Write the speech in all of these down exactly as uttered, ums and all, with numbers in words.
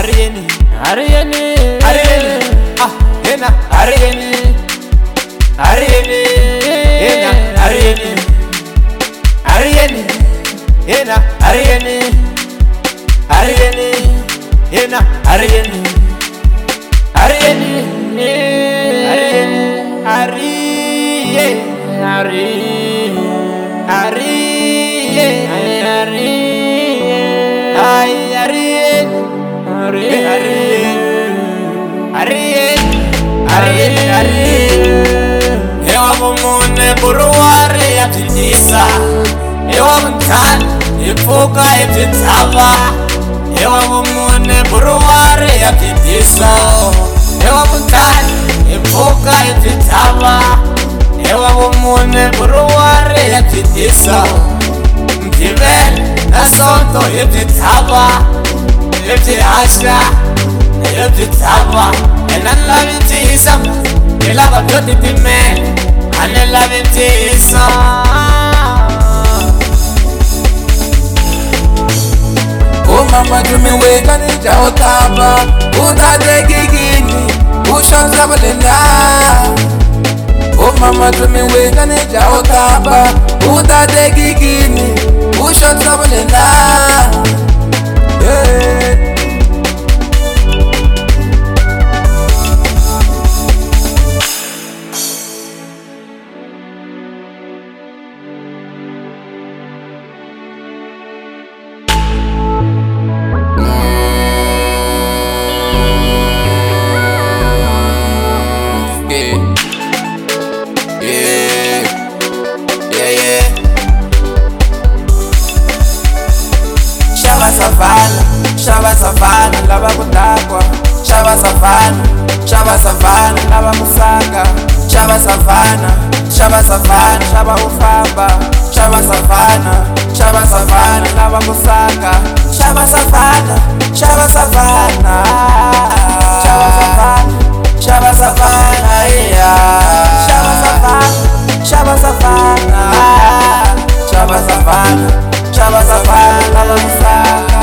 Arieni, Arieni, Arieni, ah, ena, Arieni, Arieni, ena, Arieni, Arieni, ena, Arieni, Arieni, ena, Arieni, Arieni, Arieni, Arieni, Arieni, Arieni, Arieni, ay, Arieni. Ariel, Ariel, Ariel, Ariel. Ewa mumune buruwari ya tidisa. Ewa mtan, ipuka ititaba. Ewa mumune buruwari ya tidisa. Ewa mtan, ipuka ititaba. Ewa mumune buruwari ya tidisa. Mtivel, nasonto ititaba. Yepti asha, yepti taba, and I love it is some. You love a beauty man, and I love it is some. Oh mama, do me wake and it's your taba. Uda de gigini, usha travelina. Oh mama, do me wake and it's your taba. Uda de gigini, usha travelina. Yeah. Savana, Shava Savana, lava kudakwa. Shava Savana, Shava Savana, lava kusaka. Shava Savana, Shava Savana, Shava ufamba. Shava Savana, Shava Savana, lava kusaka. Shava Savana, Shava Savana, Shava Savana, Shava Savana, yeah. Shava Savana, Shava Savana, Shava Savana, Shava Savana, lava kusaka.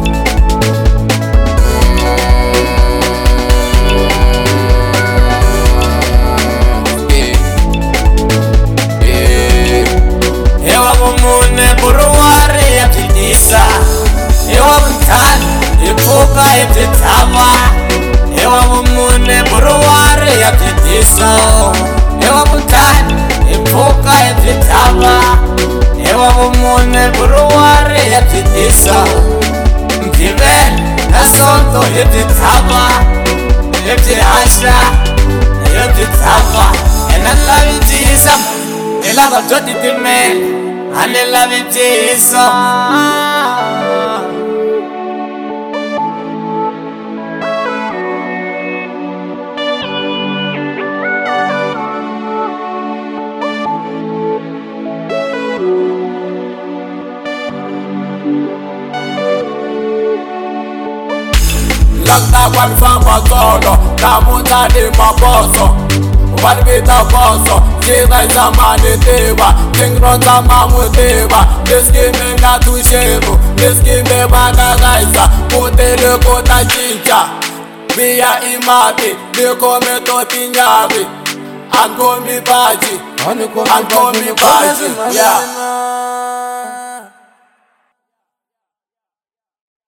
Mune buruwari ya tidisa. Ewa mtan, ipuka ititaba. Ewa mune buruwari ya tidisa. Ewa mtan, ipuka ititaba. Ewa mune buruwari ya tidisa. Mtivel, nasonto ititaba. Yepti asha, yepti taba. And I love it is a, I love a dirty man. And I love it is so. Lakta kwa mfamba solo, tamuta ni maboso. What be the boss? Jeva zamani deva, Kingron zamamu deva. This game na tu shebu, this game bana gaisa. Kutele kota chicha, via imati, nikome toti nyavi. Ankomi baji, ankomi baji, yeah.